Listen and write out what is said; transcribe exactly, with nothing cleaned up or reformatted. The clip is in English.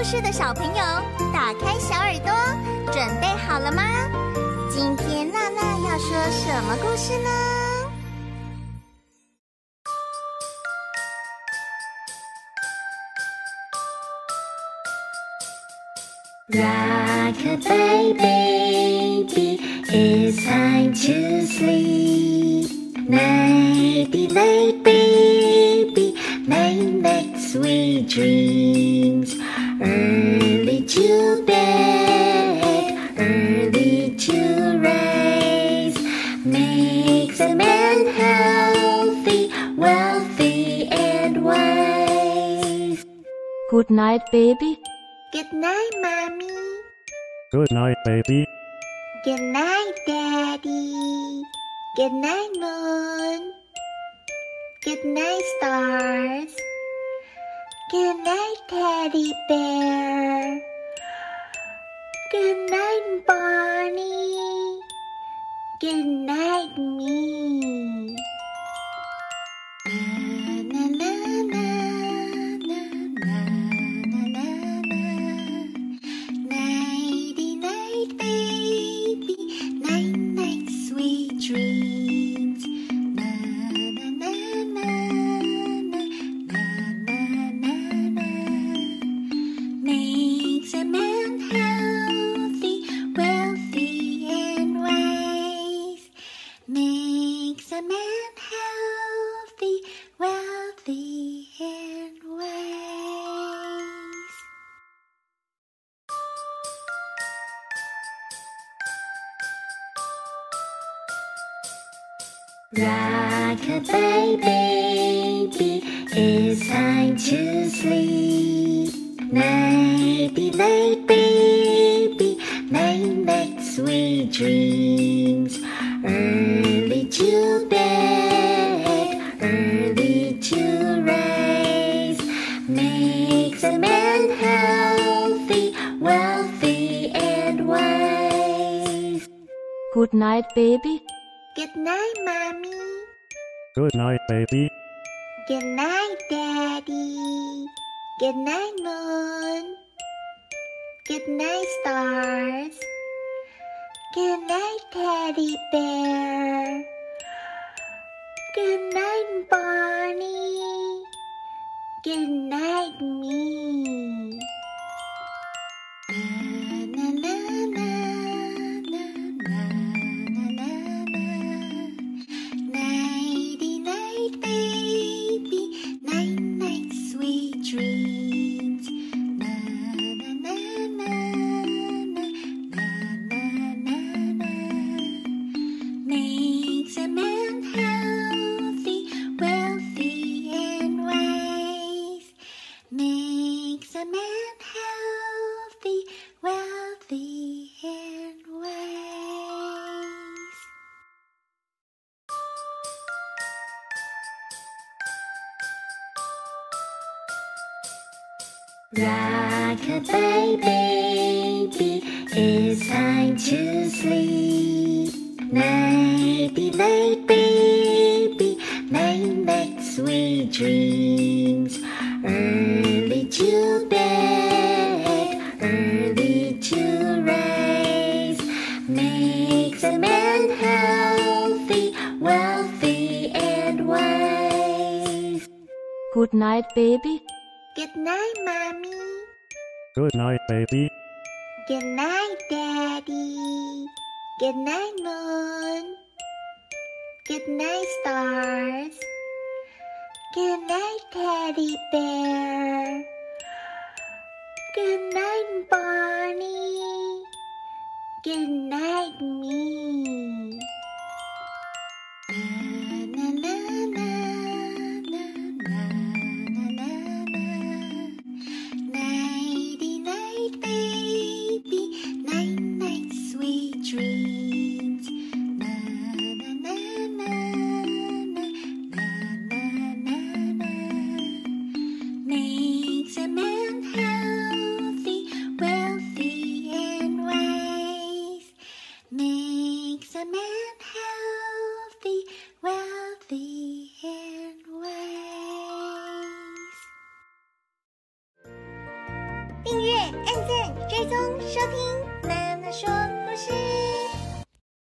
事的小朋友，打开小耳朵，准备好了吗？今天娜娜要说什么故事呢？ Rock-a-bye baby, it's time to sleep. Nighty-night baby, night-night sweet dreams. Early to bed, early to rise, makes a man healthy, wealthy and wise. Good night, baby. Good night, Mommy. Good night, baby. Good night, Daddy. Good night, Moon. Good night, stars. Good night, Teddy Bear. Good night, Barney. Good night, me. Na, na, na, na, na, na, na, na. Nighty night, baby. Night, night, sweet dreams. Na, na, na, na, na, na, na, na, na. Makes a man healthy, wealthy and wise. Makes a man healthy, wealthy and wise. Rock-a-bye baby, it's time to sleep. Nighty-night baby, night-night sweet dreams. Early to bed, early to rise, makes a man healthy, wealthy and wise. Good night, baby. Good night, Mommy. Good night, baby. Good night, Daddy. Good night, Moon. Good night, stars. Good night, Teddy Bear. Good night, Barney. Good night, me. Na, na, na, na, na, na, na, na. Nighty night, baby. Night, night, sweet dreams. Na, na, na, na, na, na, na, na, na. Makes a man healthy, wealthy and wise. Makes a man healthy, wealthy and wise. Rock-a-bye baby, it's time to sleep. Nighty-night baby, night-night sweet dreams. Early to bed, early to rise, makes a man healthy, wealthy and wise. Good night, baby. Good night, Mommy. Good night, baby. Good night, Daddy. Good night, Moon. Good night, stars. Good night, Teddy Bear. Good night, Barney. Good night, me. Na, na, na, na, na, na, na, na, na. Nighty night, baby. Night, night, sweet dreams. Na, na, na, na, na, na, na, na, na. Makes a man healthy, wealthy and wise. Makes 按赞、追踪、收听，拜。